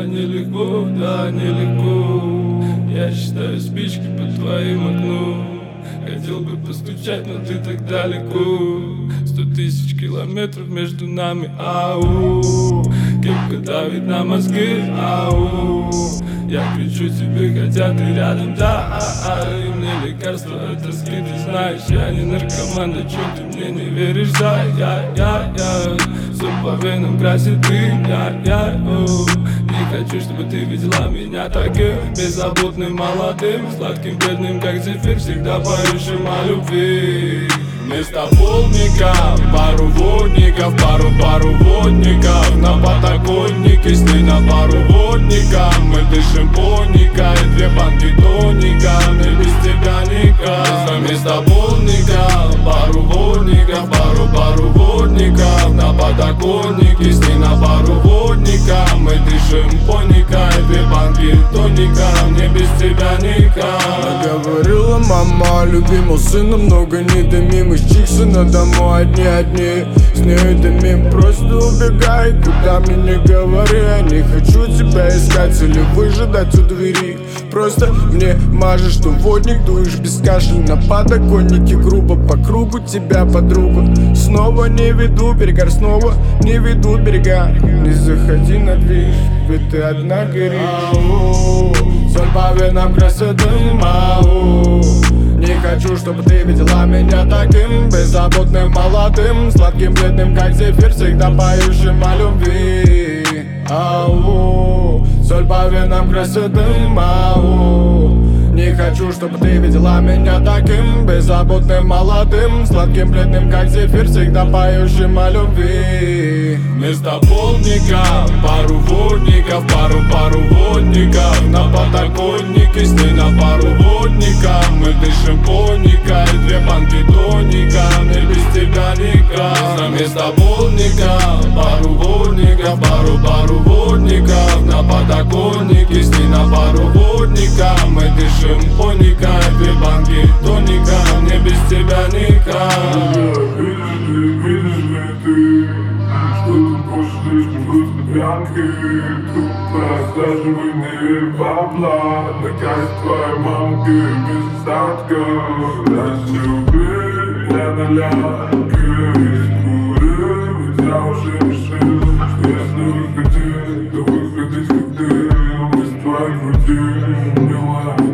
нелегко, да, нелегко. Я считаю спички под твоим окном. Хотел бы постучать, но ты так далеко. 100 000 километров между нами, ау. Кепка давит на мозги, ау. Я кричу тебе, хотя ты рядом, да, и мне лекарство от тоски, ты знаешь. Я не наркоман, да чё ты мне не веришь, да, я Сон по венам красит дым, я Не хочу, чтобы ты видела меня таким беззаботным, молодым, сладким, бедным, как зефир, всегда поющим о любви. Вместо полника пару водников, пару водников. На подоконнике сни на пару водников. Мы дышим поника и 2 банки тоника. Мне без тебя никак. Вместо полника пару водников, пару водников. На подоконнике сни на пару водников. Мы дышим поника и 2 банки тоника. Мне без тебя никак. Говорила мама, любимого сына много не дымим. Из чикса на дому одни с ней дымим. Просто убегай, куда мне не говори. Я не хочу тебя искать или выжидать у двери. Просто мне мажешь, что водник, дуешь без кашля. На подоконнике грубо по кругу тебя, подруга. Снова не веду берега, снова не веду берега. Не заходи на движ, ведь ты одна горишь. Соль по венам красит дым, Не хочу, чтобы ты видела меня таким беззаботным, молодым, сладким, бледным, как зефир, всегда поющим о любви. Соль по венам красит дым, Не хочу, чтобы ты видела меня таким беззаботным, молодым, сладким, бледным, как зефир, всегда поющим о любви. Вместо полника пару водников, пару водников. На подоконнике сни на пару водников. Мы дышим поника и 2 банки тоника. Мне без тебя никак. Вместо полника пару водников, пару водников. На подоконнике сни на пару водников. Мы дышим поника и 2 банки тоника. Мне без тебя никак. Видишь ли ты, что тут больше слишком грустно пьянки? Тут просаживай, не верь в бабла. Наказ твоей мамки без остатка. Люблю я на лянке. Я уже решил, что если выходить, то выходить как ты. Мы с твоей груди, милая.